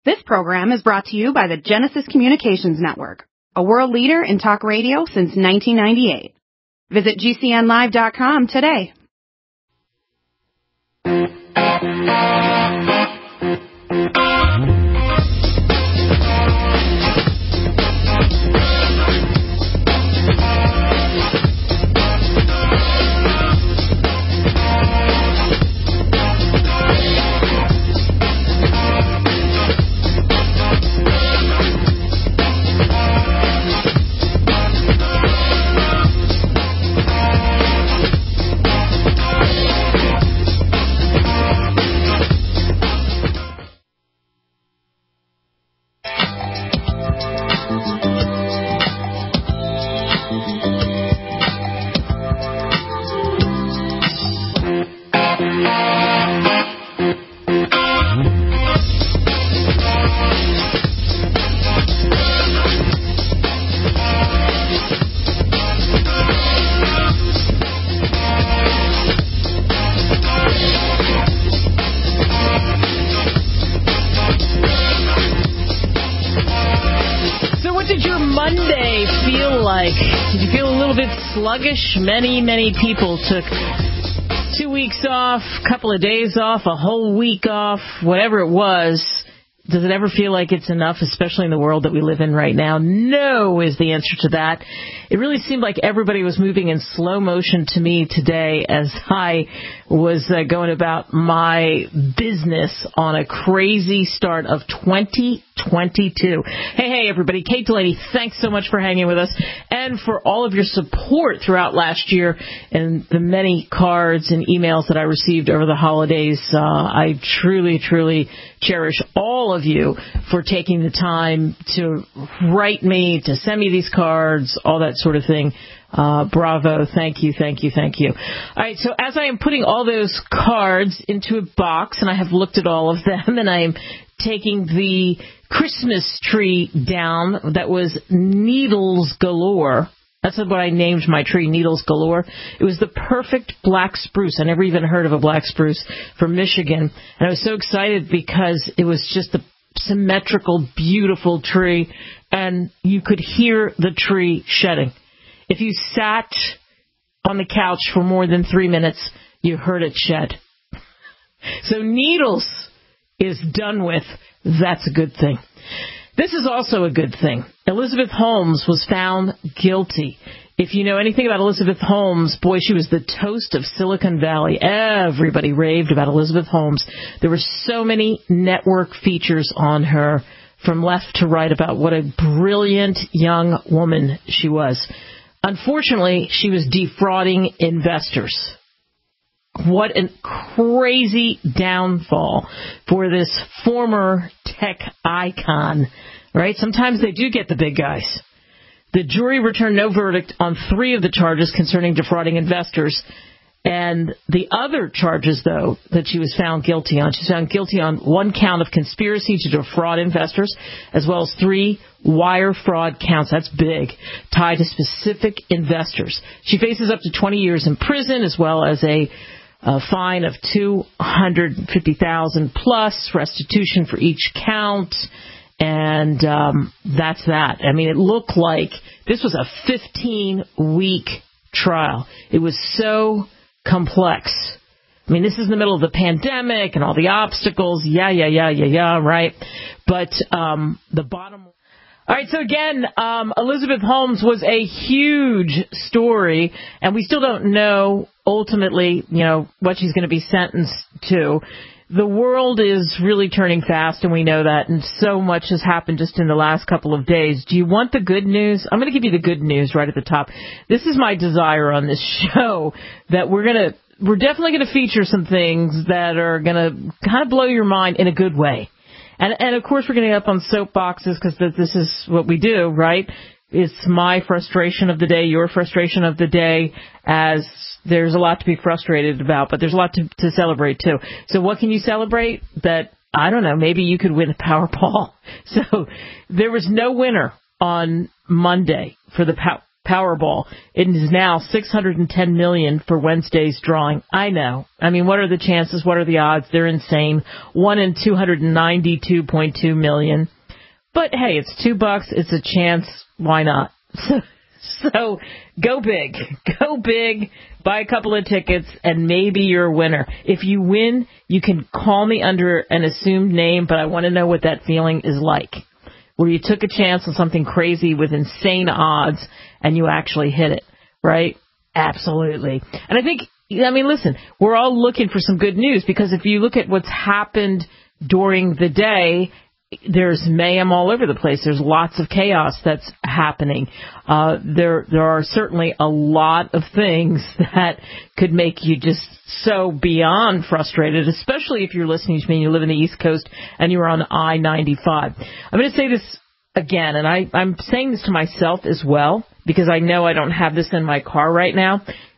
This program is brought to you by the Genesis Communications Network, a world leader in talk radio since 1998. Visit GCNlive.com today. Sluggish. Many people took 2 weeks off, a couple of days off, a whole week off, whatever it was. Does it ever feel like it's enough, especially in the world that we live in right now? No is the answer to that. It really seemed like everybody was moving in slow motion to me today as I was going about my business on a crazy start of 2022. Hey, everybody. Kate Delaney, thanks so much for hanging with us and for all of your support throughout last year and the many cards and emails that I received over the holidays. I truly cherish all of you for taking the time to write me, to send me these cards, all that sort of thing. Bravo. Thank you. All right. So as I am putting all those cards into a box, and I have looked at all of them, and I am taking the Christmas tree down that was Needles Galore. That's what I named my tree, Needles Galore. It was the perfect black spruce. I never even heard of a black spruce from Michigan. And I was so excited because it was just a symmetrical, beautiful tree, and you could hear the tree shedding. If you sat on the couch for more than 3 minutes, you heard it shed. So Needles is done with. That's a good thing. This is also a good thing. Elizabeth Holmes was found guilty. If you know anything about Elizabeth Holmes, boy, she was the toast of Silicon Valley. Everybody raved about Elizabeth Holmes. There were so many network features on her from left to right about what a brilliant young woman she was. Unfortunately, she was defrauding investors. What a crazy downfall for this former tech icon, right? Sometimes they do get the big guys. The jury returned no verdict on 3 of the charges concerning defrauding investors. And the other charges, though, that she was found guilty on, she's found guilty on 1 count of conspiracy to defraud investors, as well as 3 wire fraud counts. That's big, tied to specific investors. She faces up to 20 years in prison, as well as a fine of $250,000 plus restitution for each count. And that's that. I mean, it looked like this was a 15-week trial. It was so complex. I mean, this is in the middle of the pandemic and all the obstacles. Yeah, right? But the bottom... All right, so again, Elizabeth Holmes was a huge story, and we still don't know ultimately, what she's going to be sentenced to. The world is really turning fast, and we know that, and so much has happened just in the last couple of days. Do you want the good news? I'm going to give you the good news right at the top. This is my desire on this show, that we're definitely going to feature some things that are going to kind of blow your mind in a good way. And of course, we're going to get up on soapboxes because this is what we do, right? It's my frustration of the day, your frustration of the day, as there's a lot to be frustrated about, but there's a lot to celebrate, too. So what can you celebrate? That, I don't know, maybe you could win a Powerball. So there was no winner on Monday for the Powerball. It is now $610 million for Wednesday's drawing. I know. I mean, what are the chances? What are the odds? They're insane. 1 in 292.2 million. But hey, it's $2. It's a chance. Why not? So go big. Go big. Buy a couple of tickets, and maybe you're a winner. If you win, you can call me under an assumed name, but I want to know what that feeling is like, where you took a chance on something crazy with insane odds, and you actually hit it, right? Absolutely. And I think, listen, we're all looking for some good news, because if you look at what's happened during the day, there's mayhem all over the place. There's lots of chaos that's happening. There are certainly a lot of things that could make you just so beyond frustrated, especially if you're listening to me and you live in the East Coast and you're on I-95. I'm going to say this again, and I'm saying this to myself as well, because I know I don't have this in my car right now.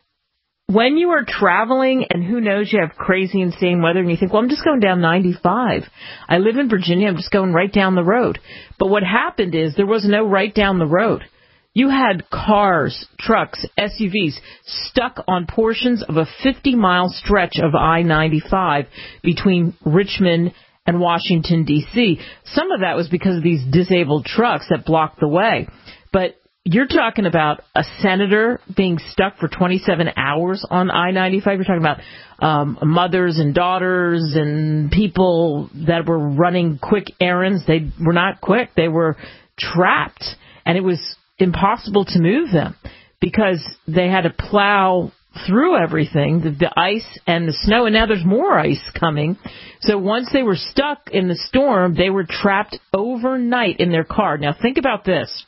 When you are traveling, and who knows, you have crazy, insane weather, and you think, well, I'm just going down 95. I live in Virginia. I'm just going right down the road. But what happened is there was no right down the road. You had cars, trucks, SUVs stuck on portions of a 50-mile stretch of I-95 between Richmond and Washington, D.C. Some of that was because of these disabled trucks that blocked the way. But you're talking about a senator being stuck for 27 hours on I-95. You're talking about mothers and daughters and people that were running quick errands. They were not quick. They were trapped, and it was impossible to move them because they had to plow through everything, the ice and the snow, and now there's more ice coming. So once they were stuck in the storm, they were trapped overnight in their car. Now think about this.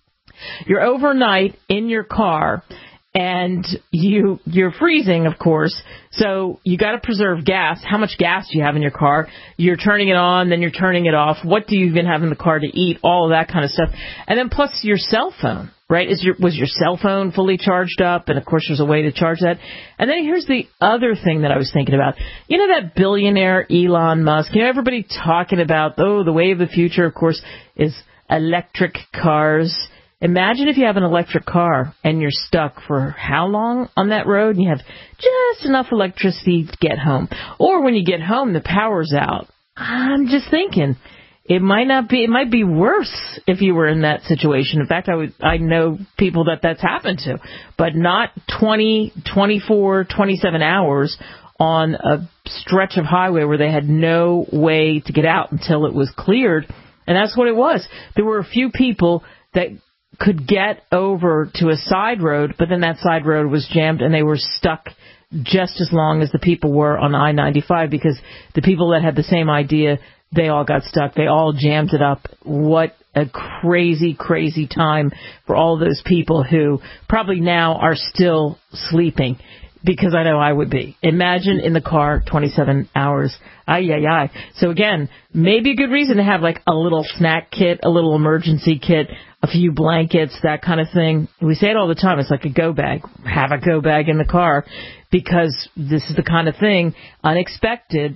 You're overnight in your car, and you're freezing, of course, so you got to preserve gas. How much gas do you have in your car? You're turning it on, then you're turning it off. What do you even have in the car to eat? All of that kind of stuff. And then plus your cell phone, right? Was your cell phone fully charged up? And, of course, there's a way to charge that. And then here's the other thing that I was thinking about. You know that billionaire Elon Musk? You know, everybody talking about, the way of the future, of course, is electric cars. Imagine if you have an electric car and you're stuck for how long on that road and you have just enough electricity to get home. Or when you get home, the power's out. I'm just thinking it might be worse if you were in that situation. In fact, I know people that's happened to, but not 20, 24, 27 hours on a stretch of highway where they had no way to get out until it was cleared. And that's what it was. There were a few people that could get over to a side road, but then that side road was jammed and they were stuck just as long as the people were on I-95, because the people that had the same idea, they all got stuck. They all jammed it up. What a crazy, crazy time for all those people who probably now are still sleeping, because I know I would be. Imagine in the car 27 hours. Ay. So again, maybe a good reason to have like a little snack kit, a little emergency kit, a few blankets, that kind of thing. We say it all the time. It's like a go bag. Have a go bag in the car, because this is the kind of thing, unexpected,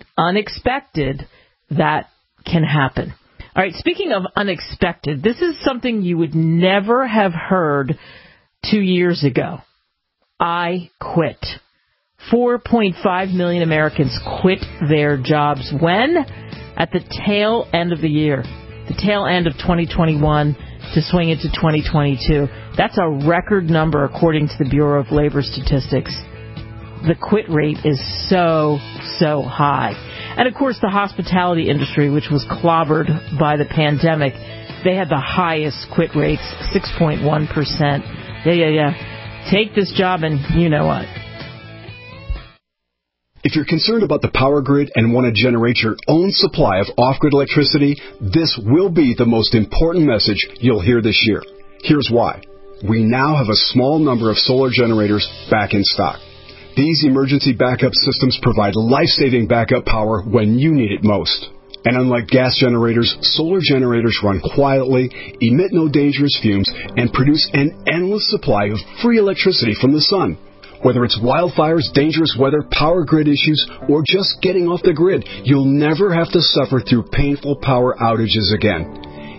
that can happen. All right, speaking of unexpected, this is something you would never have heard 2 years ago. I quit. 4.5 million Americans quit their jobs. When? At the tail end of the year. The tail end of 2021 to swing into 2022. That's a record number according to the Bureau of Labor Statistics. The quit rate is so high. And of course the hospitality industry, which was clobbered by the pandemic, they had the highest quit rates, 6.1%. Yeah. Take this job and you know what. If you're concerned about the power grid and want to generate your own supply of off-grid electricity, this will be the most important message you'll hear this year. Here's why. We now have a small number of solar generators back in stock. These emergency backup systems provide life-saving backup power when you need it most. And unlike gas generators, solar generators run quietly, emit no dangerous fumes, and produce an endless supply of free electricity from the sun. Whether it's wildfires, dangerous weather, power grid issues, or just getting off the grid, you'll never have to suffer through painful power outages again.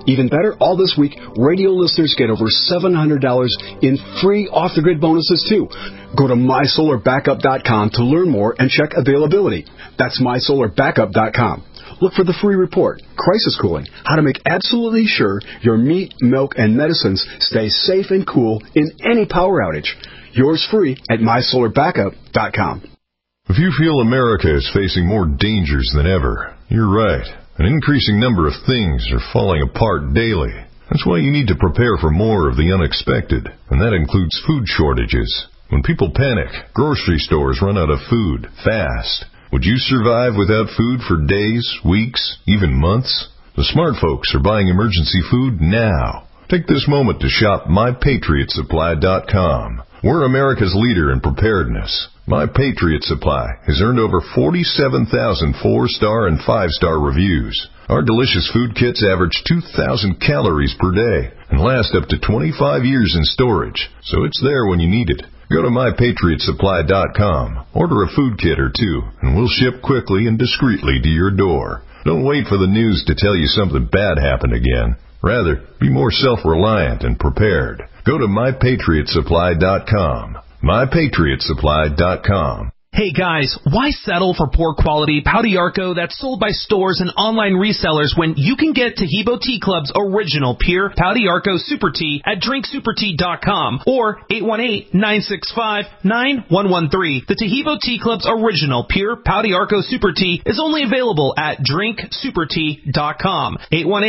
Even better, all this week, radio listeners get over $700 in free off-the-grid bonuses, too. Go to MySolarBackup.com to learn more and check availability. That's MySolarBackup.com. Look for the free report, Crisis Cooling, how to make absolutely sure your meat, milk, and medicines stay safe and cool in any power outage. Yours free at MySolarBackup.com. If you feel America is facing more dangers than ever, you're right. An increasing number of things are falling apart daily. That's why you need to prepare for more of the unexpected, and that includes food shortages. When people panic, grocery stores run out of food fast. Would you survive without food for days, weeks, even months? The smart folks are buying emergency food now. Take this moment to shop MyPatriotSupply.com. We're America's leader in preparedness. My Patriot Supply has earned over 47,000 4-star and 5-star reviews. Our delicious food kits average 2,000 calories per day and last up to 25 years in storage, so it's there when you need it. Go to MyPatriotSupply.com, order a food kit or two, and we'll ship quickly and discreetly to your door. Don't wait for the news to tell you something bad happened again. Rather, be more self-reliant and prepared. Go to MyPatriotSupply.com. MyPatriotSupply.com. Hey guys, why settle for poor quality Pau d'Arco that's sold by stores and online resellers when you can get Taheebo Tea Club's original pure Pau d'Arco Super Tea at drinksupertea.com or 818-965-9113. The Taheebo Tea Club's original pure Pau d'Arco Super Tea is only available at drinksupertea.com.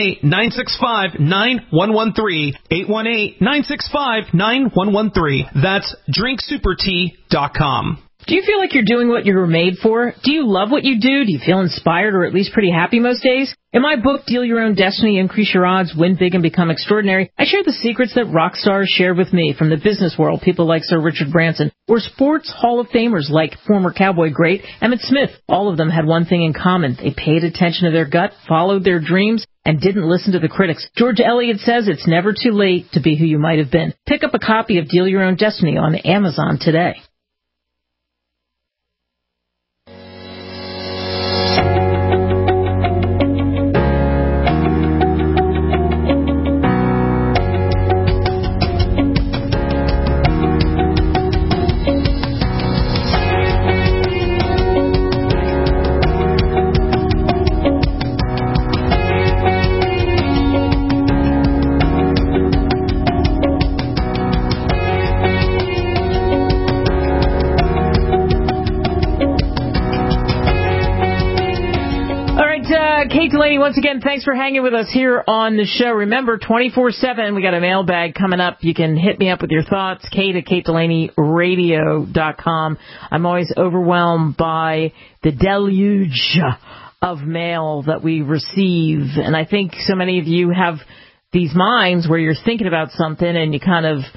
818-965-9113. 818-965-9113. That's drinksupertea.com. Do you feel like you're doing what you were made for? Do you love what you do? Do you feel inspired or at least pretty happy most days? In my book, Deal Your Own Destiny, Increase Your Odds, Win Big and Become Extraordinary, I share the secrets that rock stars shared with me from the business world, people like Sir Richard Branson, or sports Hall of Famers like former Cowboy great Emmitt Smith. All of them had one thing in common. They paid attention to their gut, followed their dreams, and didn't listen to the critics. George Eliot says it's never too late to be who you might have been. Pick up a copy of Deal Your Own Destiny on Amazon today. Kate Delaney, once again, thanks for hanging with us here on the show. Remember, 24/7, we got a mailbag coming up. You can hit me up with your thoughts, Kate at KateDelaneyRadio.com. I'm always overwhelmed by the deluge of mail that we receive. And I think so many of you have these minds where you're thinking about something and you kind of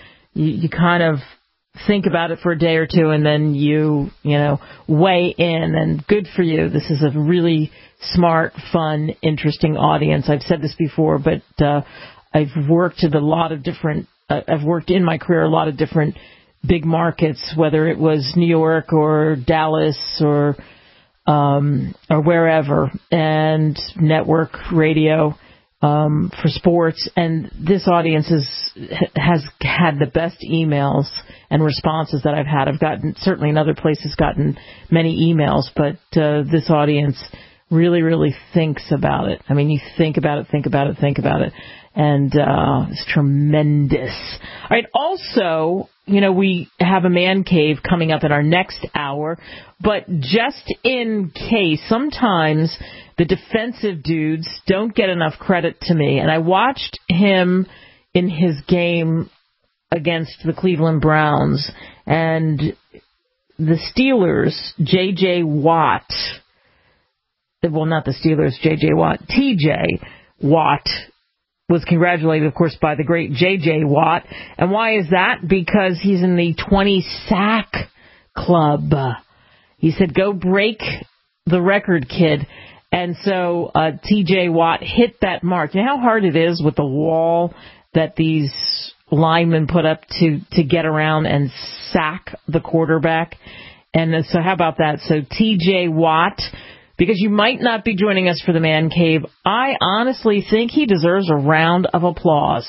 think about it for a day or two and then you weigh in. And good for you. This is a really smart, fun, interesting audience. I've said this before, but I've worked in my career a lot of different big markets, whether it was New York or Dallas or wherever, and network radio for sports. And this audience has had the best emails and responses that I've had. I've gotten, certainly in other places, gotten many emails, but this audience really, really thinks about it. I mean, you think about it, and it's tremendous. All right, also, we have a man cave coming up in our next hour, but just in case, sometimes the defensive dudes don't get enough credit to me, and I watched him in his game against the Cleveland Browns, and the Steelers, J.J. Watt, well, not the Steelers, J.J. Watt, T.J. Watt was congratulated, of course, by the great J.J. Watt. And why is that? Because he's in the 20-sack club. He said, go break the record, kid. And so T.J. Watt hit that mark. You know how hard it is with the wall that these linemen put up to get around and sack the quarterback? And so how about that? So T.J. Watt, because you might not be joining us for the Man Cave, I honestly think he deserves a round of applause.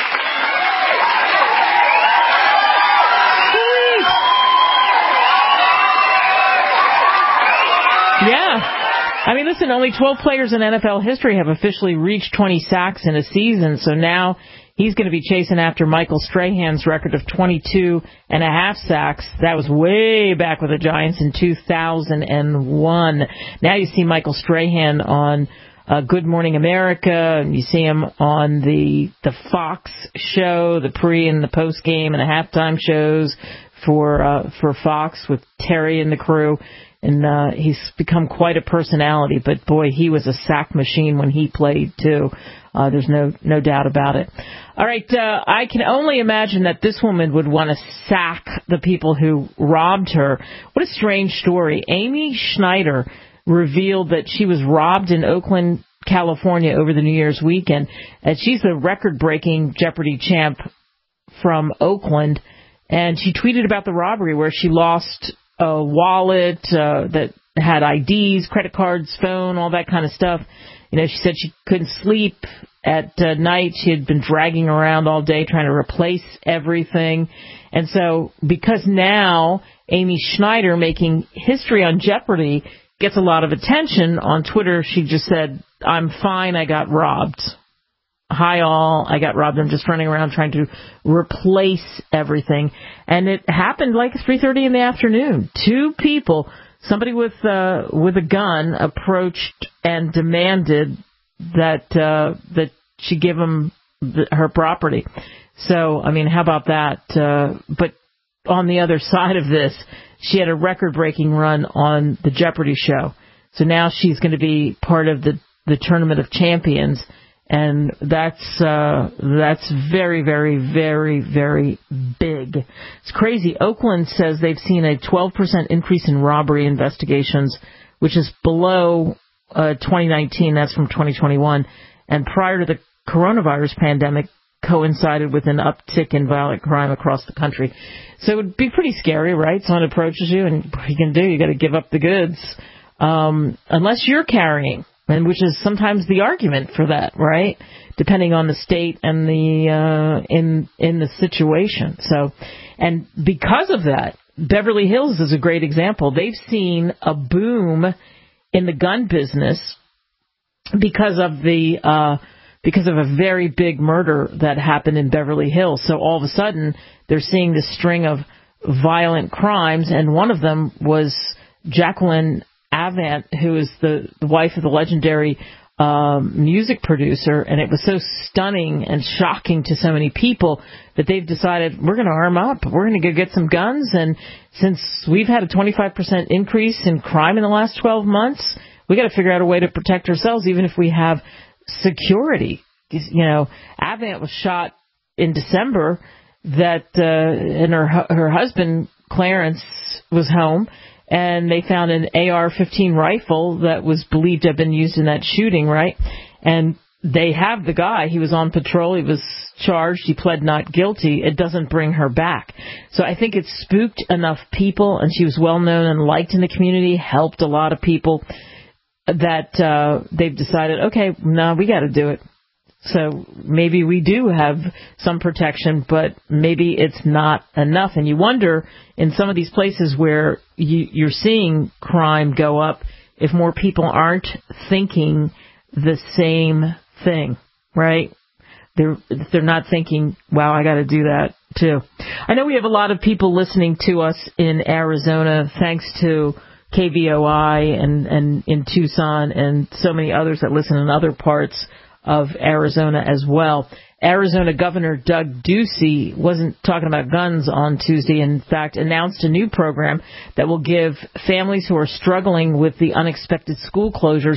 Sweet. Yeah. I mean, listen, only 12 players in NFL history have officially reached 20 sacks in a season, so now he's going to be chasing after Michael Strahan's record of 22 and a half sacks. That was way back with the Giants in 2001. Now you see Michael Strahan on Good Morning America, and you see him on the Fox show, the pre and the post game and the halftime shows for Fox with Terry and the crew. And he's become quite a personality, but boy, he was a sack machine when he played too. There's no doubt about it. All right, I can only imagine that this woman would want to sack the people who robbed her. What a strange story. Amy Schneider revealed that she was robbed in Oakland, California over the New Year's weekend. And she's the record-breaking Jeopardy champ from Oakland. And she tweeted about the robbery where she lost a wallet that had IDs, credit cards, phone, all that kind of stuff. You know, she said she couldn't sleep at night. She had been dragging around all day trying to replace everything. And so because now Amy Schneider, making history on Jeopardy, gets a lot of attention on Twitter, she just said, "I'm fine, I got robbed. Hi all, I got robbed. I'm just running around trying to replace everything." And it happened like 3:30 in the afternoon. Two people, somebody with a gun, approached and demanded that she give them her property. So, I mean, how about that? But on the other side of this, she had a record-breaking run on the Jeopardy show. So now she's going to be part of the Tournament of Champions. And that's very, very, very, very big. It's crazy. Oakland says they've seen a 12% increase in robbery investigations, which is below 2019. That's from 2021. And prior to the coronavirus pandemic, coincided with an uptick in violent crime across the country. So it would be pretty scary, right? Someone approaches you, and what you can do, you got to give up the goods, unless you're carrying. And which is sometimes the argument for that, right? Depending on the state and the in the situation. So, and because of that, Beverly Hills is a great example. They've seen a boom in the gun business because of a very big murder that happened in Beverly Hills. So all of a sudden, they're seeing this string of violent crimes, and one of them was Jacqueline Avant, who is the wife of the legendary music producer, and it was so stunning and shocking to so many people that they've decided, we're going to arm up, we're going to go get some guns, and since we've had a 25% increase in crime in the last 12 months, we got to figure out a way to protect ourselves, even if we have security. You know, Avant was shot in December, and her husband, Clarence, was home, and they found an AR-15 rifle that was believed to have been used in that shooting, right? And they have the guy. He was on patrol. He was charged. He pled not guilty. It doesn't bring her back. So I think it spooked enough people, and she was well-known and liked in the community, helped a lot of people, that they've decided, okay, no, we got to do it. So maybe we do have some protection, but maybe it's not enough. And you wonder, in some of these places where you're seeing crime go up, if more people aren't thinking the same thing, right? They're not thinking, wow, I got to do that too. I know we have a lot of people listening to us in Arizona, thanks to KVOI and in Tucson, and so many others that listen in other parts of Arizona as well. Arizona Governor Doug Ducey wasn't talking about guns on Tuesday. In fact, announced a new program that will give families who are struggling with the unexpected school closures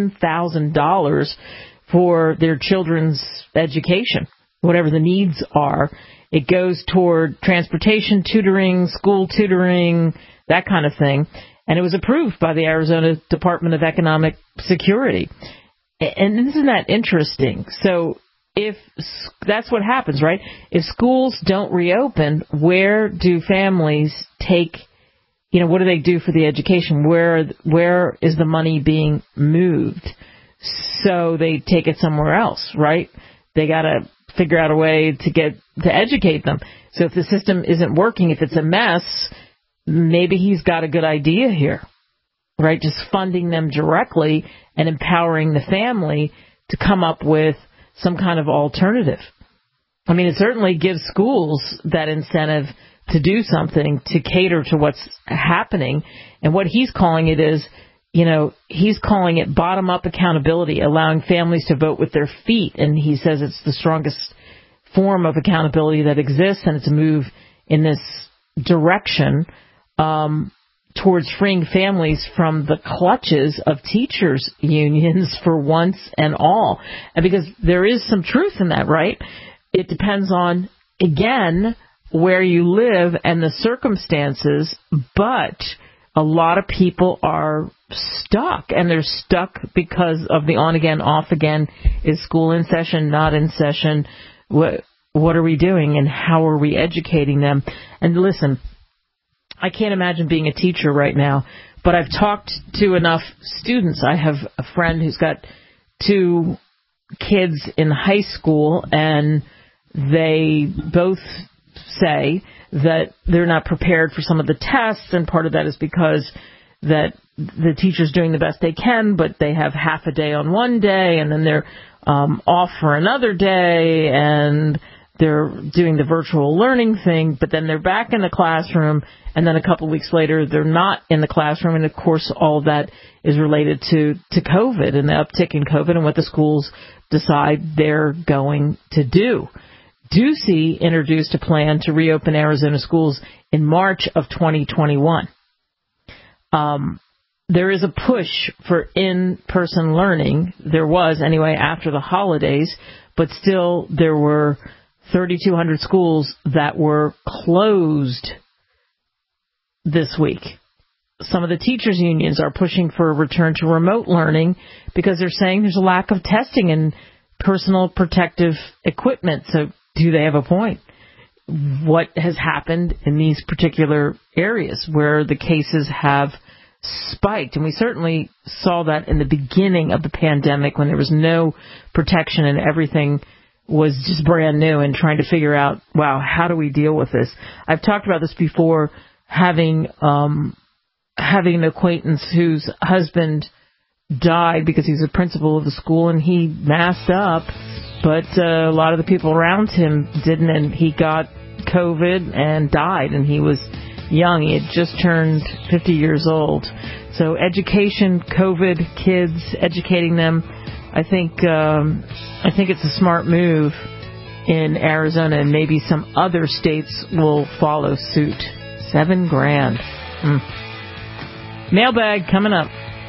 $7,000 for their children's education, whatever the needs are. It goes toward transportation, tutoring, school tutoring, that kind of thing. And it was approved by the Arizona Department of Economic Security. And isn't that interesting? So if that's what happens, right? If schools don't reopen, where do families take what do they do for the education? Where is the money being moved? So they take it somewhere else, right? They got to figure out a way to educate them. So if the system isn't working, if it's a mess, maybe he's got a good idea here, right? Just funding them directly and empowering the family to come up with some kind of alternative. I mean, it certainly gives schools that incentive to do something to cater to what's happening. And what he's calling it is, he's calling it bottom-up accountability, allowing families to vote with their feet. And he says it's the strongest form of accountability that exists, and it's a move in this direction towards freeing families from the clutches of teachers' unions for once and all. And because there is some truth in that, right? It depends on, again, where you live and the circumstances, but a lot of people are stuck, and they're stuck because of the on-again, off-again. Is school in session, not in session? What are we doing, and how are we educating them? And listen, I can't imagine being a teacher right now, but I've talked to enough students. I have a friend who's got 2 kids in high school, and they both say that they're not prepared for some of the tests, and part of that is because that the teacher's doing the best they can, but they have half a day on one day, and then they're off for another day, and they're doing the virtual learning thing, but then they're back in the classroom, and then a couple of weeks later they're not in the classroom, and of course all of that is related to COVID and the uptick in COVID and what the schools decide they're going to do. Ducey introduced a plan to reopen Arizona schools in March of 2021. There is a push for in-person learning. There was, anyway, after the holidays, but still there were 3,200 schools that were closed this week. Some of the teachers' unions are pushing for a return to remote learning because they're saying there's a lack of testing and personal protective equipment. So do they have a point? What has happened in these particular areas where the cases have spiked? And we certainly saw that in the beginning of the pandemic when there was no protection and everything was just brand new, and trying to figure out, wow, how do we deal with this? I've talked about this before, having an acquaintance whose husband died because he's a principal of the school, and he masked up, but a lot of the people around him didn't, and he got COVID and died, and he was young. He had just turned 50 years old. So education, COVID, kids, educating them, I think it's a smart move in Arizona, and maybe some other states will follow suit. $7,000. Mailbag coming up.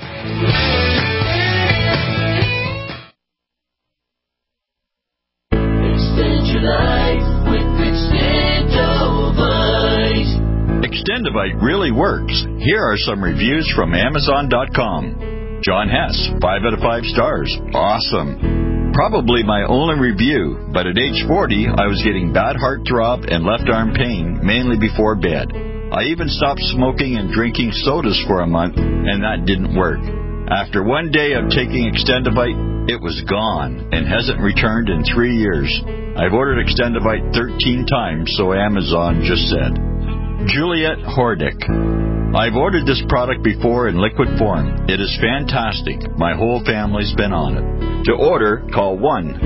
Extend your life with Extendovite. Extendovite really works. Here are some reviews from Amazon.com. John Hess, 5 out of 5 stars. Awesome. Probably my only review, but at age 40, I was getting bad heartthrob and left arm pain, mainly before bed. I even stopped smoking and drinking sodas for a month, and that didn't work. After one day of taking Extendovite, it was gone and hasn't returned in 3 years. I've ordered Extendovite 13 times, so Amazon just said. Juliet Hordick. I've ordered this product before in liquid form. It is fantastic. My whole family's been on it. To order, call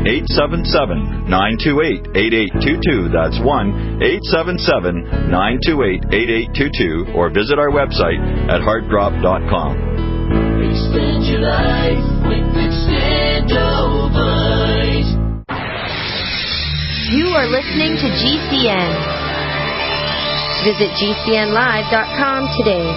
1-877-928-8822. That's 1-877-928-8822. Or visit our website at heartdrop.com. Extend your life with Extendovite. You are listening to GCN. Visit GCNlive.com today.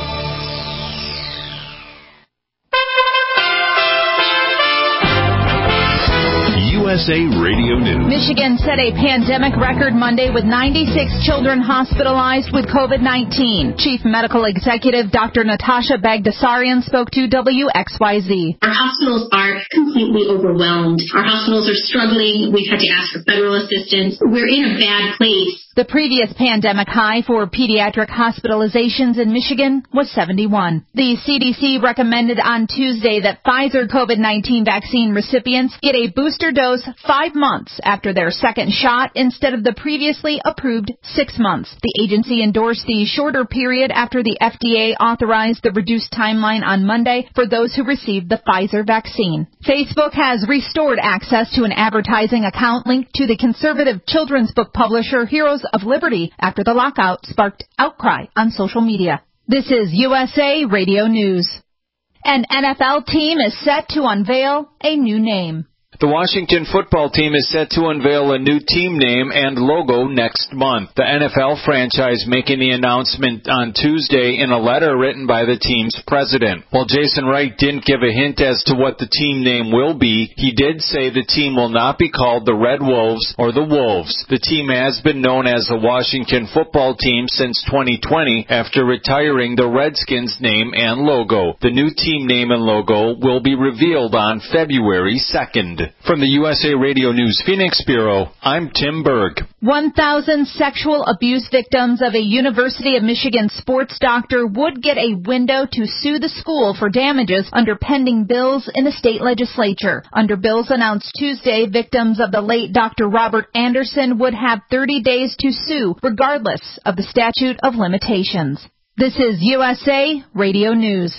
USA Radio News. Michigan set a pandemic record Monday with 96 children hospitalized with COVID-19. Chief Medical Executive Dr. Natasha Bagdasarian spoke to WXYZ. Our hospitals are completely overwhelmed. Our hospitals are struggling. We've had to ask for federal assistance. We're in a bad place. The previous pandemic high for pediatric hospitalizations in Michigan was 71. The CDC recommended on Tuesday that Pfizer COVID-19 vaccine recipients get a booster dose 5 months after their second shot instead of the previously approved 6 months. The agency endorsed the shorter period after the FDA authorized the reduced timeline on Monday for those who received the Pfizer vaccine. Facebook has restored access to an advertising account linked to the conservative children's book publisher Heroes of Liberty after the lockout sparked outcry on social media. This is USA Radio News. An NFL team is set to unveil a new name. The Washington football team is set to unveil a new team name and logo next month. The NFL franchise making the announcement on Tuesday in a letter written by the team's president. While Jason Wright didn't give a hint as to what the team name will be, he did say the team will not be called the Red Wolves or the Wolves. The team has been known as the Washington football team since 2020 after retiring the Redskins name and logo. The new team name and logo will be revealed on February 2nd. From the USA Radio News Phoenix Bureau, I'm Tim Berg. 1,000 sexual abuse victims of a University of Michigan sports doctor would get a window to sue the school for damages under pending bills in the state legislature. Under bills announced Tuesday, victims of the late Dr. Robert Anderson would have 30 days to sue, regardless of the statute of limitations. This is USA Radio News.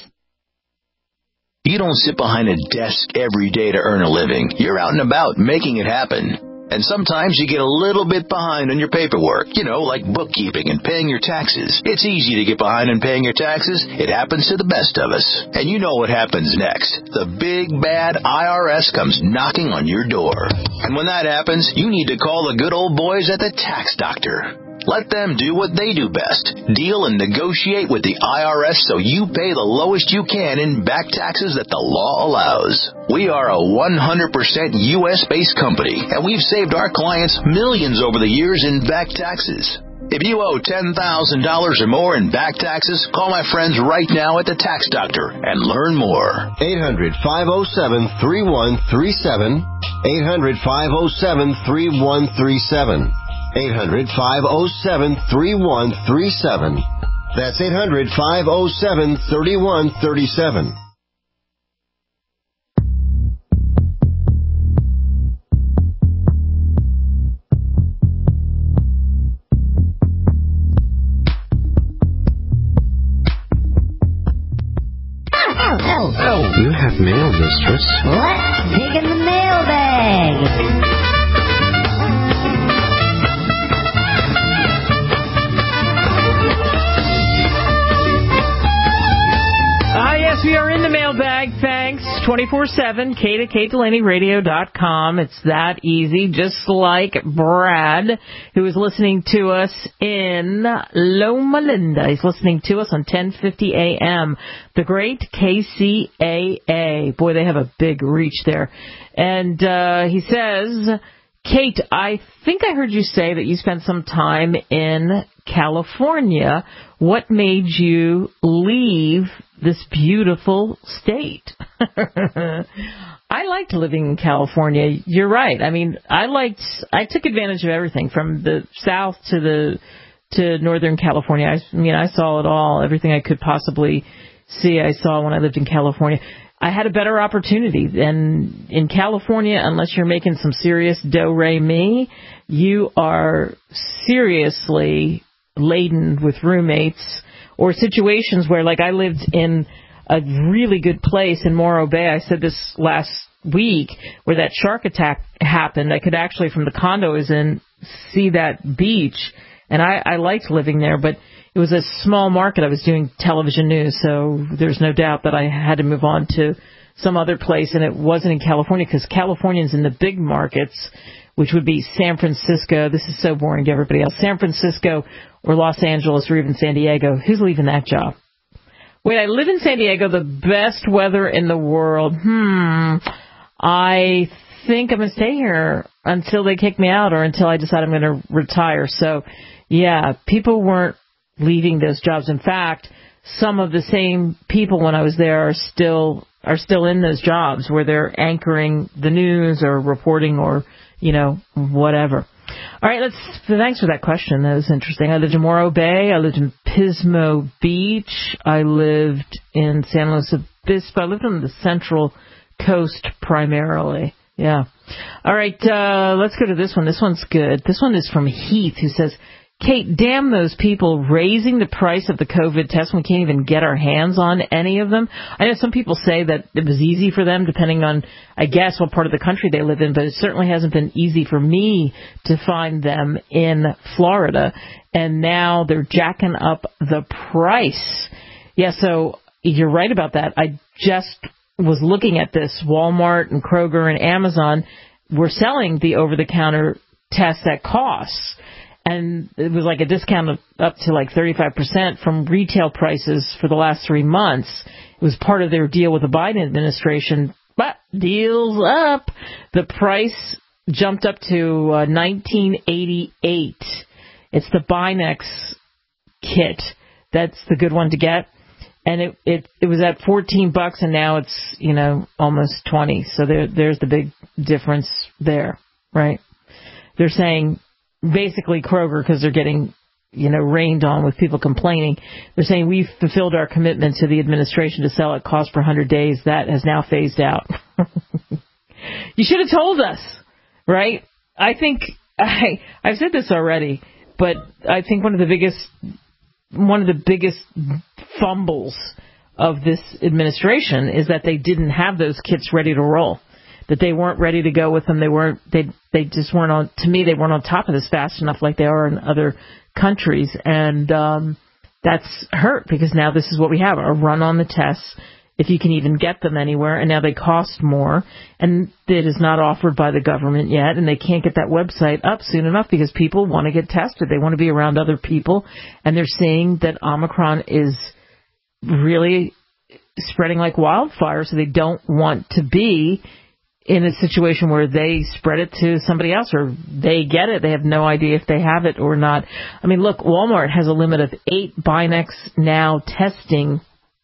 You don't sit behind a desk every day to earn a living. You're out and about making it happen. And sometimes you get a little bit behind on your paperwork, like bookkeeping and paying your taxes. It's easy to get behind on paying your taxes. It happens to the best of us. And you know what happens next. The big, bad IRS comes knocking on your door. And when that happens, you need to call the good old boys at the Tax Doctor. Let them do what they do best. Deal and negotiate with the IRS so you pay the lowest you can in back taxes that the law allows. We are a 100% U.S.-based company, and we've saved our clients millions over the years in back taxes. If you owe $10,000 or more in back taxes, call my friends right now at the Tax Doctor and learn more. 800-507-3137. 800-507-3137. 800-507-3137. That's 800-507-3137. Oh, you have mail, mistress. Let's dig in the mailbag. We are in the mailbag, thanks. 24/7, K2KDelaneyRadio.com. It's that easy, just like Brad, who is listening to us in Loma Linda. He's listening to us on 1050 AM, the great KCAA. Boy, they have a big reach there. And he says, Kate, I think I heard you say that you spent some time in California. What made you leave this beautiful state? I liked living in California. You're right. I mean, I took advantage of everything from the south to Northern California. I saw it all. Everything I could possibly see, I saw when I lived in California. I had a better opportunity than in California. Unless you're making some serious do-re-mi, you are seriously laden with roommates or situations where, like, I lived in a really good place in Morro Bay. I said this last week, where that shark attack happened. I could actually, from the condo I was in, see that beach, and I liked living there, but it was a small market. I was doing television news, so there's no doubt that I had to move on to some other place, and it wasn't in California, because Californians in the big markets, which would be San Francisco. This is so boring to everybody else. San Francisco or Los Angeles or even San Diego. Who's leaving that job? Wait, I live in San Diego, the best weather in the world. I think I'm going to stay here until they kick me out or until I decide I'm going to retire. So, yeah, people weren't leaving those jobs. In fact, some of the same people when I was there are still in those jobs where they're anchoring the news or reporting or, whatever. All right, thanks for that question. That was interesting. I lived in Morro Bay. I lived in Pismo Beach. I lived in San Luis Obispo. I lived on the Central Coast primarily. Yeah. All right, let's go to this one. This one's good. This one is from Heath, who says, Kate, damn those people raising the price of the COVID test when we can't even get our hands on any of them. I know some people say that it was easy for them depending on, I guess, what part of the country they live in, but it certainly hasn't been easy for me to find them in Florida. And now they're jacking up the price. Yeah, so you're right about that. I just was looking at this. Walmart and Kroger and Amazon were selling the over-the-counter tests at costs. And it was like a discount of up to like 35% from retail prices for the last 3 months. It was part of their deal with the Biden administration. But deal's up. The price jumped up to $19.88. It's the Binex kit. That's the good one to get. And it was at $14, and now it's, almost $20. So there's the big difference there, right? They're saying, basically Kroger, because they're getting, rained on with people complaining. They're saying we've fulfilled our commitment to the administration to sell at cost per 100 days. That has now phased out. You should have told us, right? I think I've said this already, but I think one of the biggest fumbles of this administration is that they didn't have those kits ready to roll. That they weren't ready to go with them. They just weren't on, to me, they weren't on top of this fast enough like they are in other countries. And that's hurt because now this is what we have, a run on the tests, if you can even get them anywhere. And now they cost more. And it is not offered by the government yet. And they can't get that website up soon enough because people want to get tested. They want to be around other people. And they're seeing that Omicron is really spreading like wildfire. So they don't want to be in a situation where they spread it to somebody else or they get it. They have no idea if they have it or not. I mean, look, Walmart has a limit of 8 Binex Now testing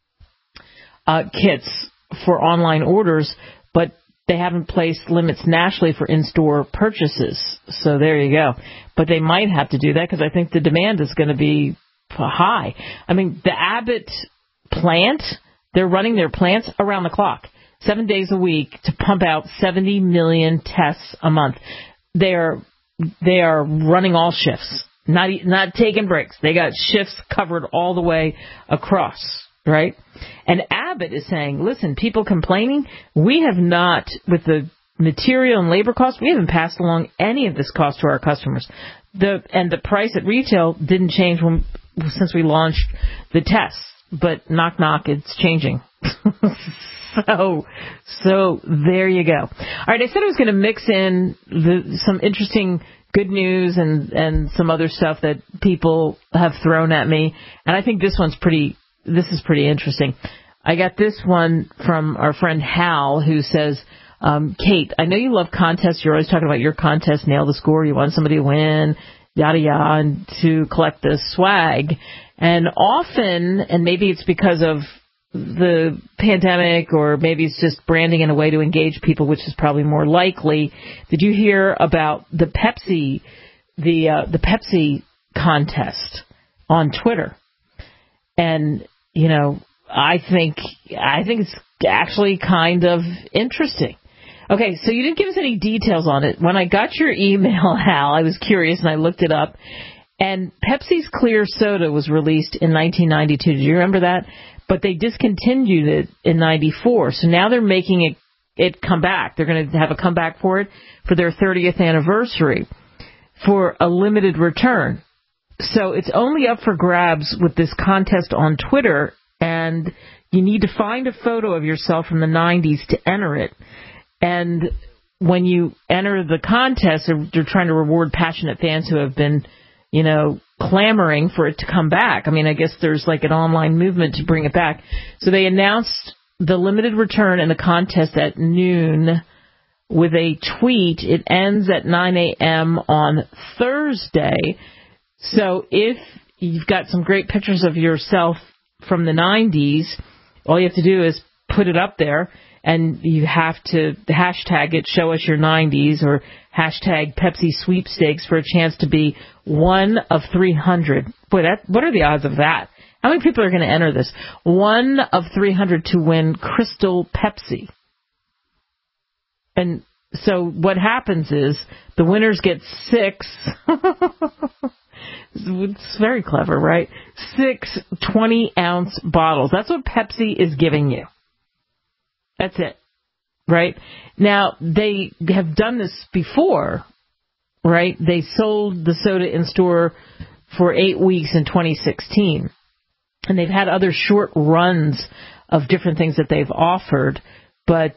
kits for online orders, but they haven't placed limits nationally for in-store purchases. So there you go. But they might have to do that because I think the demand is going to be high. I mean, the Abbott plant, they're running their plants around the clock. 7 days a week to pump out 70 million tests a month. They are running all shifts, not taking breaks. They got shifts covered all the way across, right? And Abbott is saying, listen, people complaining, we have not, with the material and labor costs, we haven't passed along any of this cost to our customers. And the price at retail didn't change since we launched the tests, but knock, knock, it's changing. So there you go. All right, I said I was going to mix in some interesting good news and some other stuff that people have thrown at me, and I think this is pretty interesting. I got this one from our friend Hal, who says, Kate, I know you love contests. You're always talking about your contest, nail the score. You want somebody to win, yada, yada, and to collect the swag. And often, and maybe it's because of the pandemic, or maybe it's just branding in a way to engage people, which is probably more likely. Did you hear about the Pepsi contest on Twitter? And I think it's actually kind of interesting. Okay, so you didn't give us any details on it. When I got your email, Hal, I was curious and I looked it up. And Pepsi's Clear Soda was released in 1992. Do you remember that? But they discontinued it in 94. So now they're making it come back. They're going to have a comeback for it for their 30th anniversary for a limited return. So it's only up for grabs with this contest on Twitter, and you need to find a photo of yourself from the 90s to enter it. And when you enter the contest, they're trying to reward passionate fans who have been, clamoring for it to come back. I mean, I guess there's like an online movement to bring it back. So they announced the limited return and the contest at noon with a tweet. It ends at 9 a.m. on Thursday. So if you've got some great pictures of yourself from the 90s, all you have to do is put it up there, and you have to hashtag it, show us your 90s, or hashtag Pepsi sweepstakes for a chance to be one of 300. Boy, what are the odds of that? How many people are going to enter this? One of 300 to win Crystal Pepsi. And so what happens is the winners get 6. It's very clever, right? 6 20-ounce bottles. That's what Pepsi is giving you. That's it, right? Now, they have done this before, right? They sold the soda in store for 8 weeks in 2016. And they've had other short runs of different things that they've offered. But,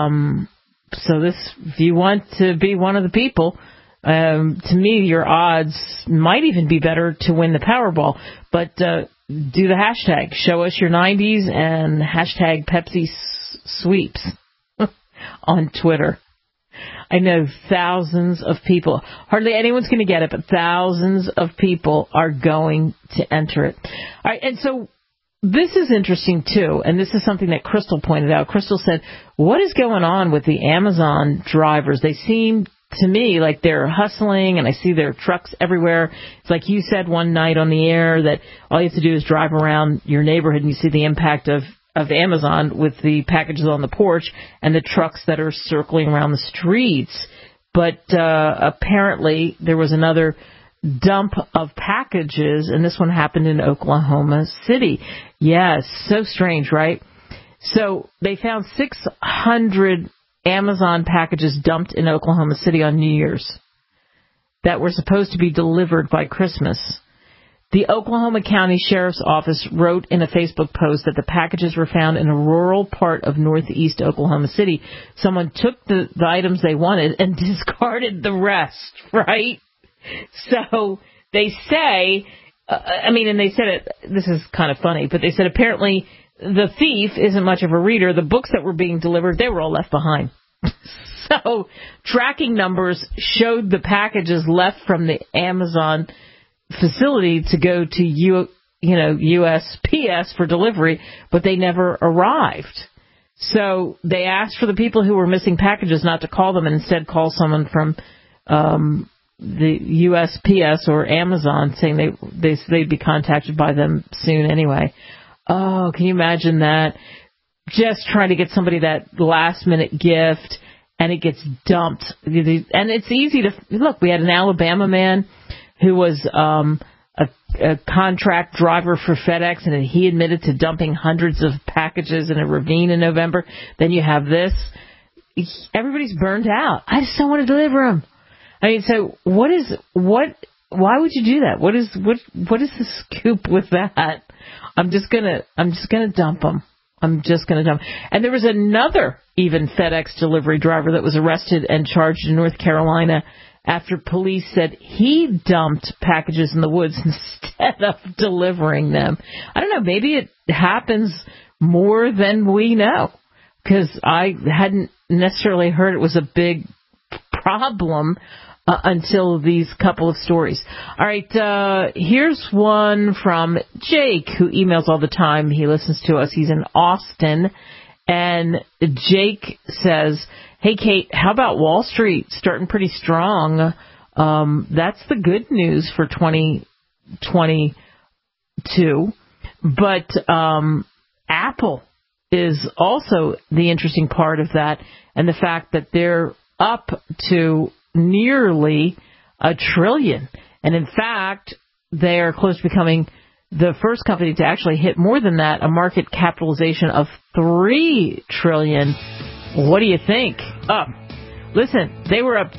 so this, if you want to be one of the people, to me, your odds might even be better to win the Powerball. But do the hashtag. Show us your 90s and hashtag Pepsi sweeps on Twitter. I know thousands of people. Hardly anyone's going to get it, but thousands of people are going to enter it. All right, and so this is interesting, too, and this is something that Crystal pointed out. Crystal said, what is going on with the Amazon drivers? They seem to me like they're hustling, and I see their trucks everywhere. It's like you said one night on the air that all you have to do is drive around your neighborhood and you see the impact of Amazon with the packages on the porch and the trucks that are circling around the streets. But apparently there was another dump of packages, and this one happened in Oklahoma City. Yes, so strange, right? So they found 600 Amazon packages dumped in Oklahoma City on New Year's that were supposed to be delivered by Christmas. The Oklahoma County Sheriff's Office wrote in a Facebook post that the packages were found in a rural part of northeast Oklahoma City. Someone took the items they wanted and discarded the rest, right? So they say, and they said it, this is kind of funny, but they said apparently the thief isn't much of a reader. The books that were being delivered, they were all left behind. So tracking numbers showed the packages left from the Amazon facility to go to USPS for delivery, but they never arrived. So they asked for the people who were missing packages not to call them and instead call someone from the USPS or Amazon, saying they'd be contacted by them soon anyway. Oh, can you imagine that? Just trying to get somebody that last-minute gift, and it gets dumped. And it's easy to... Look, we had an Alabama man who was a contract driver for FedEx, and he admitted to dumping hundreds of packages in a ravine in November. Then you have this. Everybody's burned out. I just don't want to deliver them. I mean, so why would you do that? What is the scoop with that? I'm just gonna dump them. I'm just gonna dump. And there was another even FedEx delivery driver that was arrested and charged in North Carolina after police said he dumped packages in the woods instead of delivering them. I don't know, maybe it happens more than we know, because I hadn't necessarily heard it was a big problem until these couple of stories. All right, here's one from Jake, who emails all the time. He listens to us. He's in Austin. And Jake says, hey, Kate, how about Wall Street starting pretty strong? That's the good news for 2022. But Apple is also the interesting part of that, and the fact that they're up to nearly $1 trillion. And in fact, they are close to becoming the first company to actually hit more than that, a market capitalization of $3 trillion. What do you think? Listen, they were up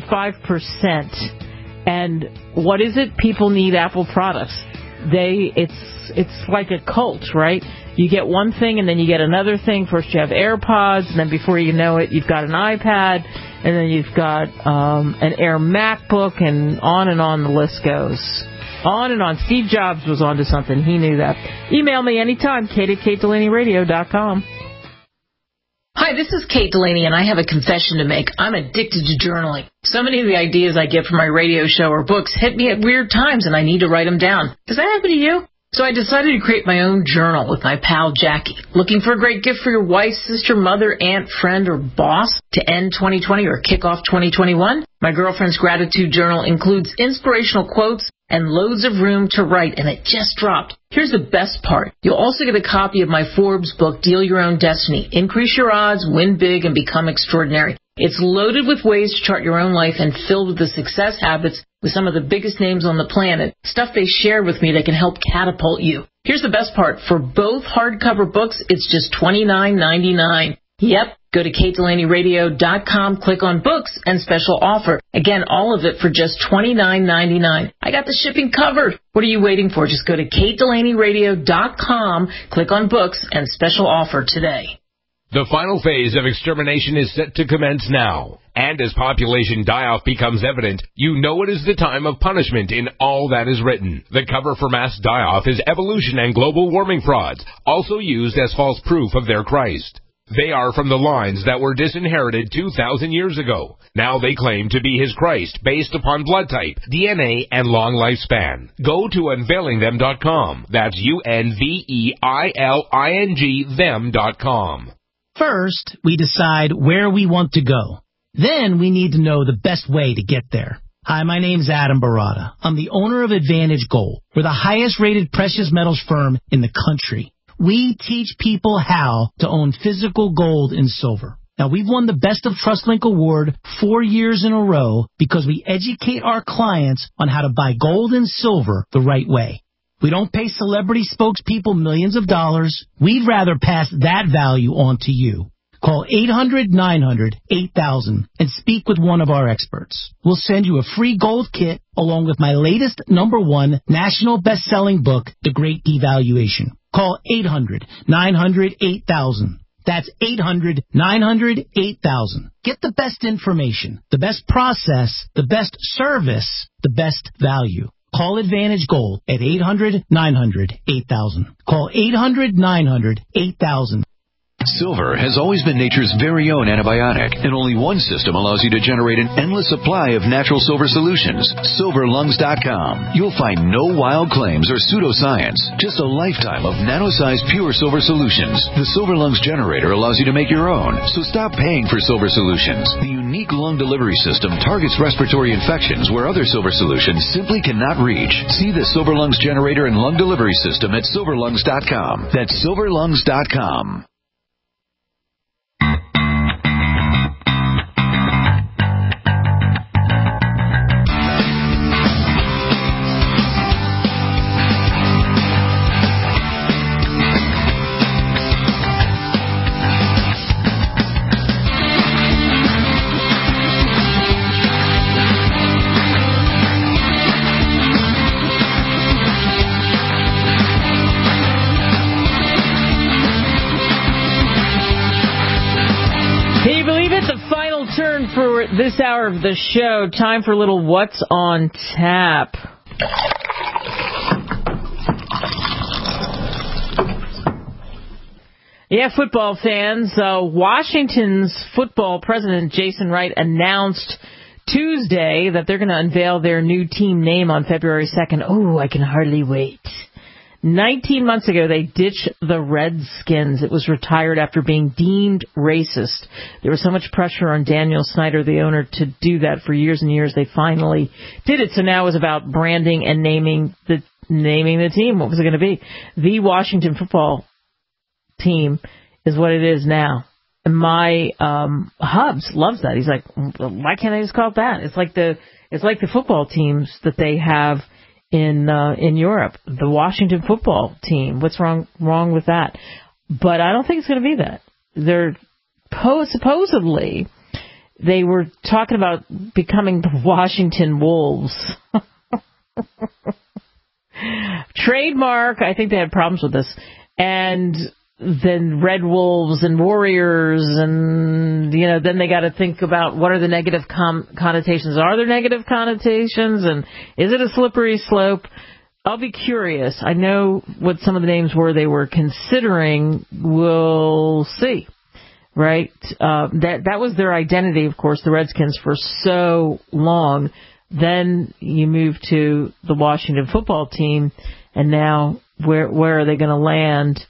2.5%. And what is it? People need Apple products. It's like a cult, right? You get one thing and then you get another thing. First you have AirPods, and then before you know it, you've got an iPad, and then you've got an Air MacBook, and on the list goes. On and on. Steve Jobs was onto something. He knew that. Email me anytime, Kate@KateDelaneyRadio.com. Hi, Hi, this is Kate Delaney, and I have a confession to make. I'm addicted to journaling. So many of the ideas I get from my radio show or books hit me at weird times, and I need to write them down. Does that happen to you? So I decided to create my own journal with my pal Jackie. Looking for a great gift for your wife, sister, mother, aunt, friend, or boss to end 2020 or kick off 2021? My girlfriend's gratitude journal includes inspirational quotes and loads of room to write, and it just dropped. Here's the best part. You'll also get a copy of my Forbes book, Deal Your Own Destiny. Increase your odds, win big, and become extraordinary. It's loaded with ways to chart your own life and filled with the success habits with some of the biggest names on the planet. Stuff they share with me that can help catapult you. Here's the best part. For both hardcover books, it's just $29.99. Yep. Go to KateDelaneyRadio.com, click on books, and special offer. Again, all of it for just $29.99. I got the shipping covered. What are you waiting for? Just go to KateDelaneyRadio.com, click on books, and special offer today. The final phase of extermination is set to commence now. And as population die-off becomes evident, you know it is the time of punishment in all that is written. The cover for mass die-off is evolution and global warming frauds, also used as false proof of their Christ. They are from the lines that were disinherited 2,000 years ago. Now they claim to be his Christ based upon blood type, DNA, and long lifespan. Go to unveilingthem.com. That's UNVEILING them.com. First, we decide where we want to go. Then we need to know the best way to get there. Hi, my name's Adam Barada. I'm the owner of Advantage Gold. We're the highest rated precious metals firm in the country. We teach people how to own physical gold and silver. Now, we've won the Best of TrustLink Award 4 years in a row because we educate our clients on how to buy gold and silver the right way. We don't pay celebrity spokespeople millions of dollars. We'd rather pass that value on to you. Call 800-900-8000 and speak with one of our experts. We'll send you a free gold kit along with my latest #1 national best-selling book, The Great Devaluation. Call 800-900-8000. That's 800-900-8000. Get the best information, the best process, the best service, the best value. Call Advantage Gold at 800-900-8000. Call 800-900-8000. Silver has always been nature's very own antibiotic, and only one system allows you to generate an endless supply of natural silver solutions. SilverLungs.com. You'll find no wild claims or pseudoscience, just a lifetime of nano-sized pure silver solutions. The Silver Lungs generator allows you to make your own, so stop paying for silver solutions. The unique lung delivery system targets respiratory infections where other silver solutions simply cannot reach. See the Silver Lungs generator and lung delivery system at SilverLungs.com. That's SilverLungs.com. For this hour of the show, time for a little What's on Tap. Yeah, football fans. Washington's football president, Jason Wright, announced Tuesday that they're going to unveil their new team name on February 2nd. Oh, I can hardly wait. 19 months ago, they ditched the Redskins. It was retired after being deemed racist. There was so much pressure on Daniel Snyder, the owner, to do that for years and years. They finally did it. So now it was about branding and naming the team. What was it going to be? The Washington football team is what it is now. And my Hubs loves that. He's like, why can't I just call it that? It's like the football teams that they have in Europe, the Washington football team. What's wrong with that? But I don't think it's going to be that. They're supposedly they were talking about becoming the Washington Wolves. Trademark. I think they had problems with this, and then Red Wolves and Warriors, and then they got to think about what are the negative connotations. Are there negative connotations, and is it a slippery slope? I'll be curious. I know what some of the names were they were considering. We'll see. right? That was their identity, of course, the Redskins, for so long. Then you move to the Washington football team, and now where are they going to land?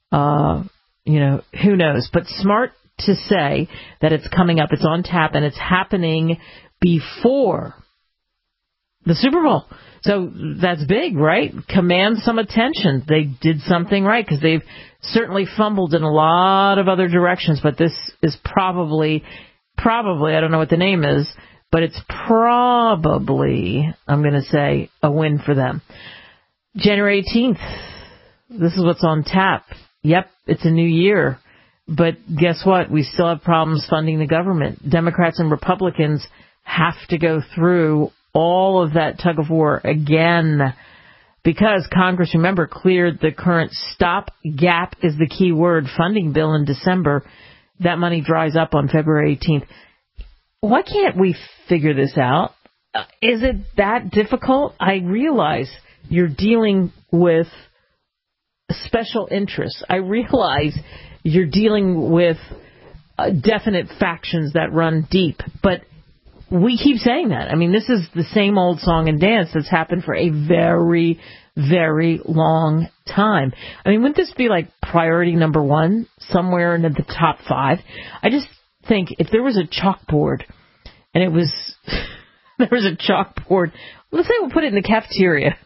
Who knows? But smart to say that it's coming up, it's on tap, and it's happening before the Super Bowl. So that's big, right? Command some attention. They did something right, because they've certainly fumbled in a lot of other directions, but this is probably, I don't know what the name is, but it's probably, I'm going to say, a win for them. January 18th, this is what's on tap. Yep, it's a new year. But guess what? We still have problems funding the government. Democrats and Republicans have to go through all of that tug of war again, because Congress, remember, cleared the current stopgap is the key word funding bill in December. That money dries up on February 18th. Why can't we figure this out? Is it that difficult? I realize you're dealing with special interests. I realize you're dealing with definite factions that run deep, but we keep saying that. I mean, this is the same old song and dance that's happened for a very, very long time. I mean, wouldn't this be like priority number one, somewhere in the top 5? I just think if there was a chalkboard, and it was, there was a chalkboard, let's say we'll put it in the cafeteria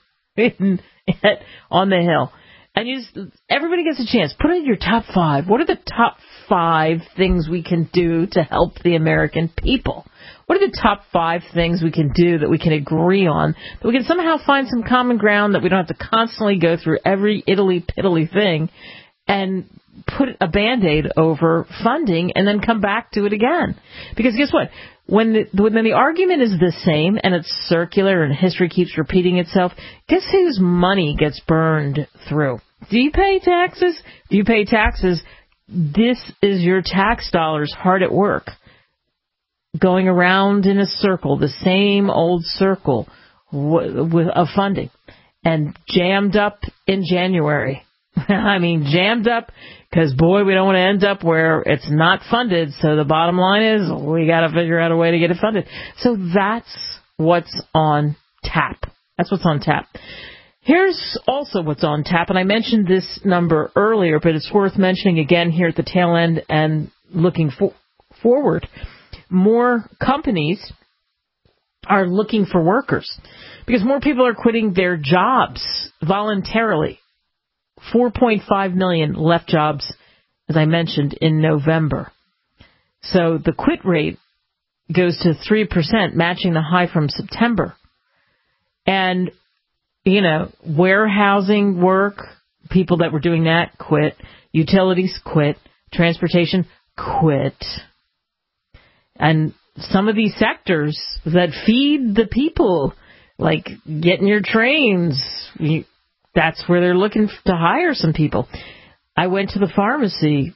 on the Hill, and everybody gets a chance. Put it in your top 5. What are the top 5 things we can do to help the American people? What are the top 5 things we can do that we can agree on, that we can somehow find some common ground, that we don't have to constantly go through every iddly-piddly thing and put a Band-Aid over funding and then come back to it again? Because guess what? When the argument is the same and it's circular and history keeps repeating itself, guess whose money gets burned through? Do you pay taxes? Do you pay taxes? This is your tax dollars hard at work, going around in a circle, the same old circle of funding, and jammed up in January. I mean, jammed up, because, boy, we don't want to end up where it's not funded. So the bottom line is we got to figure out a way to get it funded. So that's what's on tap. That's what's on tap. Here's also what's on tap, and I mentioned this number earlier, but it's worth mentioning again here at the tail end and looking forward. More companies are looking for workers because more people are quitting their jobs voluntarily. 4.5 million left jobs, as I mentioned, in November. So the quit rate goes to 3%, matching the high from September. And, warehousing work, people that were doing that quit. Utilities quit. Transportation quit. And some of these sectors that feed the people, like getting your trains, that's where they're looking to hire some people. I went to the pharmacy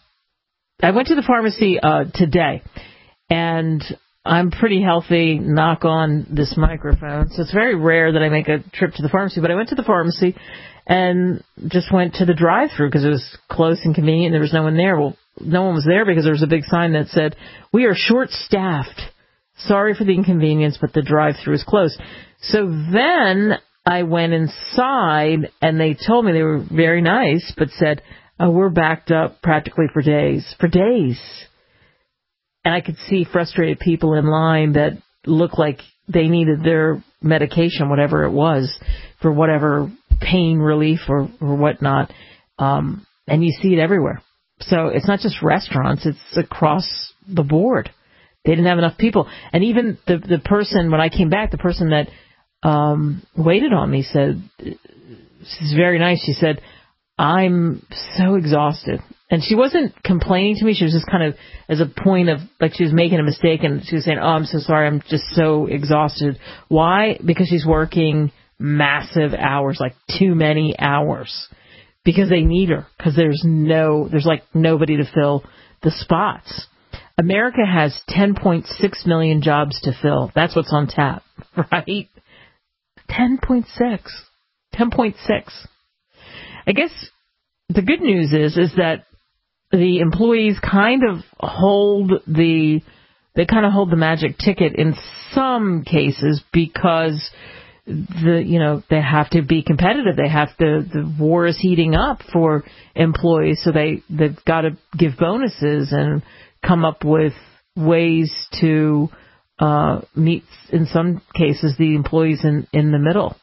today, and I'm pretty healthy, knock on this microphone. So it's very rare that I make a trip to the pharmacy, but I went to the pharmacy and just went to the drive-thru because it was close and convenient and there was no one there. Well, no one was there because there was a big sign that said, "We are short-staffed. Sorry for the inconvenience, but the drive-thru is closed." So then I went inside, and they told me, they were very nice, but said, "Oh, we're backed up practically for days." For days. And I could see frustrated people in line that looked like they needed their medication, whatever it was, for whatever pain relief or whatnot. And you see it everywhere. So it's not just restaurants, it's across the board. They didn't have enough people. And even the person, when I came back, the person that waited on me said, she's very nice, she said, "I'm so exhausted." And she wasn't complaining to me, she was just kind of as a point of, like, she was making a mistake and she was saying, "Oh, I'm so sorry, I'm just so exhausted." Why? Because she's working massive hours, like too many hours, because they need her, because there's like nobody to fill the spots. America has 10.6 million jobs to fill. That's what's on tap, right? 10.6. I guess the good news is that the employees kind of hold the magic ticket in some cases because they have to be competitive. The war is heating up for employees, so they've got to give bonuses and come up with ways to meet, in some cases, the employees in the middle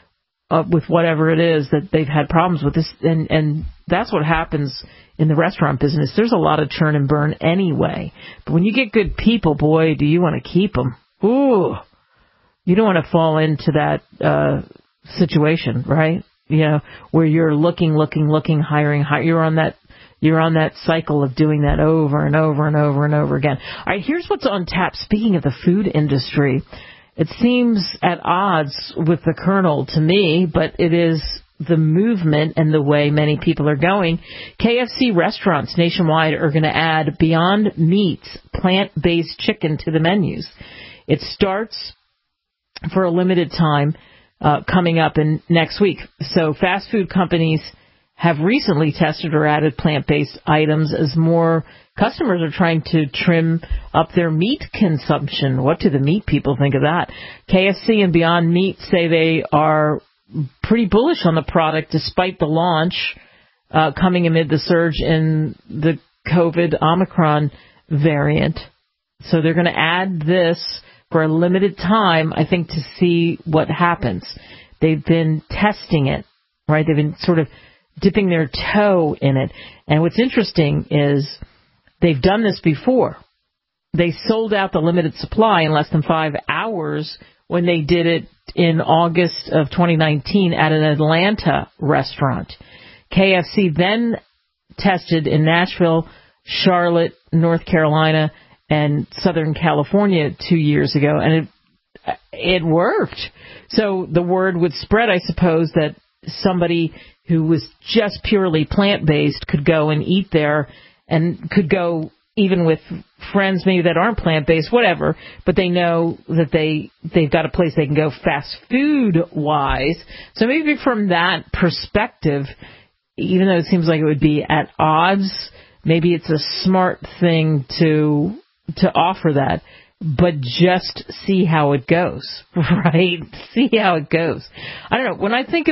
with whatever it is that they've had problems with this. And that's what happens in the restaurant business. There's a lot of churn and burn anyway. But when you get good people, boy, do you want to keep them. Ooh. You don't want to fall into that situation, right? Where you're looking, hiring. You're on that cycle of doing that over and over and over and over again. All right, here's what's on tap. Speaking of the food industry, it seems at odds with the Colonel to me, but it is the movement and the way many people are going. KFC restaurants nationwide are going to add Beyond Meat's plant-based chicken to the menus. It starts for a limited time coming up in next week. So fast food companies have recently tested or added plant-based items as more customers are trying to trim up their meat consumption. What do the meat people think of that? KFC and Beyond Meat say they are pretty bullish on the product despite the launch coming amid the surge in the COVID Omicron variant. So they're going to add this for a limited time, I think, to see what happens. They've been testing it, right? They've been sort of dipping their toe in it. And what's interesting is they've done this before. They sold out the limited supply in less than 5 hours when they did it in August of 2019 at an Atlanta restaurant. KFC then tested in Nashville, Charlotte, North Carolina, and Southern California 2 years ago, and it worked. So the word would spread, I suppose, that somebody who was just purely plant-based could go and eat there and could go even with friends maybe that aren't plant-based, whatever, but they know that they've got a place they can go fast food-wise. So maybe from that perspective, even though it seems like it would be at odds, maybe it's a smart thing to offer that, but just see how it goes, right? See how it goes. I don't know. When I think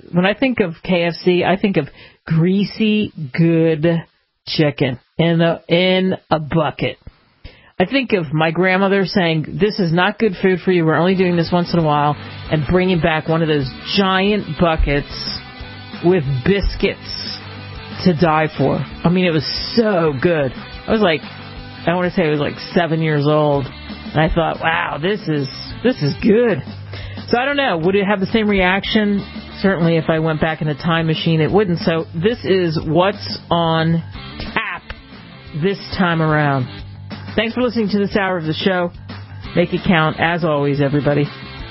of KFC, I think of greasy, good chicken in a bucket. I think of my grandmother saying, "This is not good food for you. We're only doing this once in a while," and bringing back one of those giant buckets with biscuits to die for. I mean, it was so good. I want to say I was like 7 years old, and I thought, wow, this is good. So I don't know. Would it have the same reaction? Certainly if I went back in a time machine, it wouldn't. So this is what's on tap this time around. Thanks for listening to this hour of the show. Make it count, as always, everybody.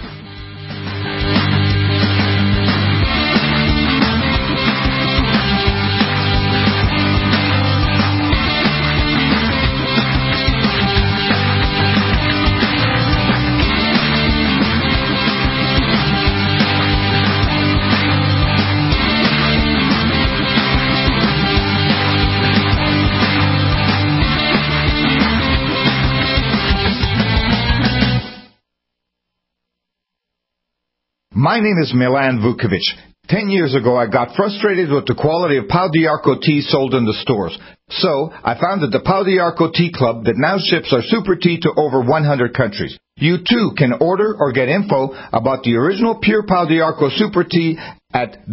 My name is Milan Vukovic. 10 years ago, I got frustrated with the quality of Pau d'Arco tea sold in the stores. So, I founded the Pau d'Arco Tea Club that now ships our super tea to over 100 countries. You too can order or get info about the original pure Pau d'Arco super tea at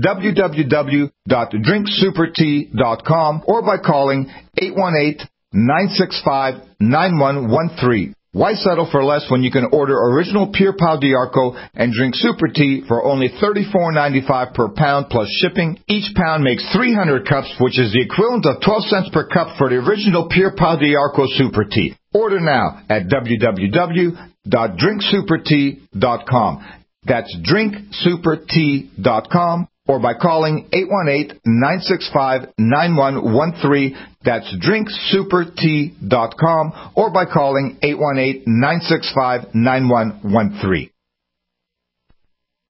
www.drinksupertea.com or by calling 818-965-9113. Why settle for less when you can order original pure Pau d'Arco and drink super tea for only $34.95 per pound plus shipping? Each pound makes 300 cups, which is the equivalent of 12 cents per cup for the original pure Pau d'Arco super tea. Order now at www.drinksupertea.com. That's drinksupertea.com. or by calling 818-965-9113. That's drinksupertea.com or by calling 818-965-9113.